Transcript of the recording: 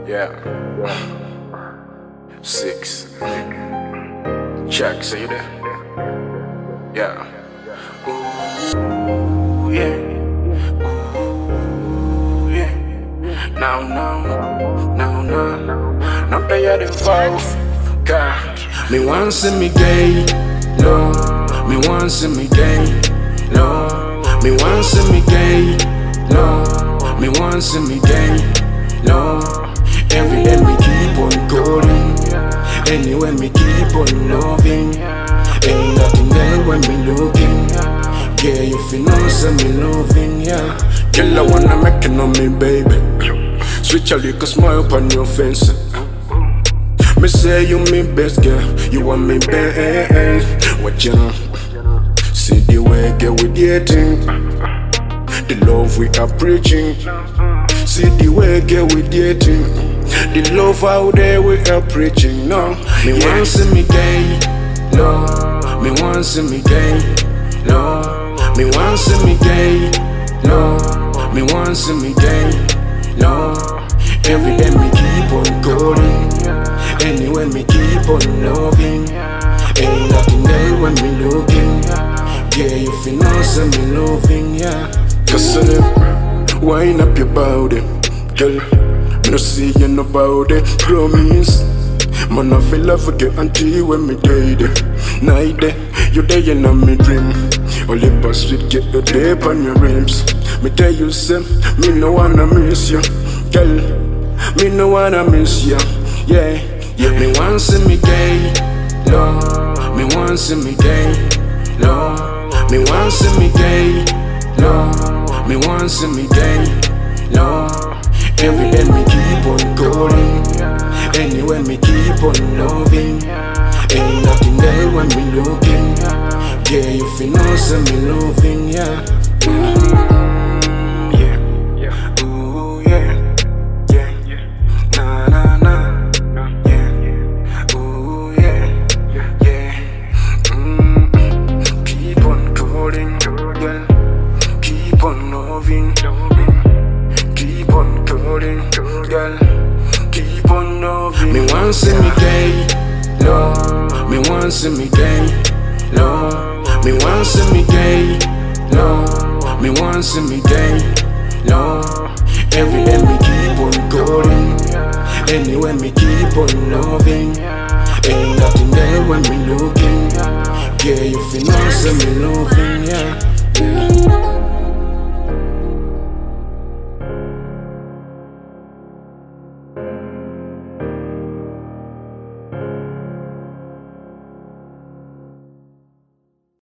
Yeah. 6. Check, see you there? Yeah. Ooh, yeah. Ooh, yeah. Now, they are the vote. God. Me want see me gay, no. Me want see me gay, no. Me want see me gay, no. Me want see me gay, no. Every day me keep on calling, anyway me keep on loving. Ain't nothing there when me looking. Yeah, you feel know say me loving, yeah. Girl, I wanna make you know me, baby. Switch a little smile upon your face. Me say you me best girl, you want me best. What you know? See the way girl we dating, the love we are preaching. See the way girl we dating, the love out there we are preaching. No, me want see me gay, no. Me want see me gay, no. Me want see me gay, no. Me want see me gay, no. Every day me keep on calling, anyway me keep on loving. Ain't nothing there when me looking. Yeah, you feel know say me loving, yeah. Cause wind up your body, girl. Me no see you no body, promise. Man, I feel love with you until when me day. Night day, you day in me dream. Only pass sweet get the day on your ribs. Me tell you say, me no wanna miss you, girl. Me no wanna miss you, yeah. Me want see me gay, no. Me want see me gay, no. Me want see me gay, no. Me want see me gay, no. Every day me keep on calling, anyway me keep on loving. Ain't nothing there when me looking. Yeah, you feel know say me loving, yeah. Girl, keep on loving. Me want see me gay, no. Me want see me gay, no. Me want see me gay, no. Me want see me gay, no. Every day me keep on calling, anyway me keep on loving. Ain't nothing there when me looking. Yeah, you feel know say me loving, yeah.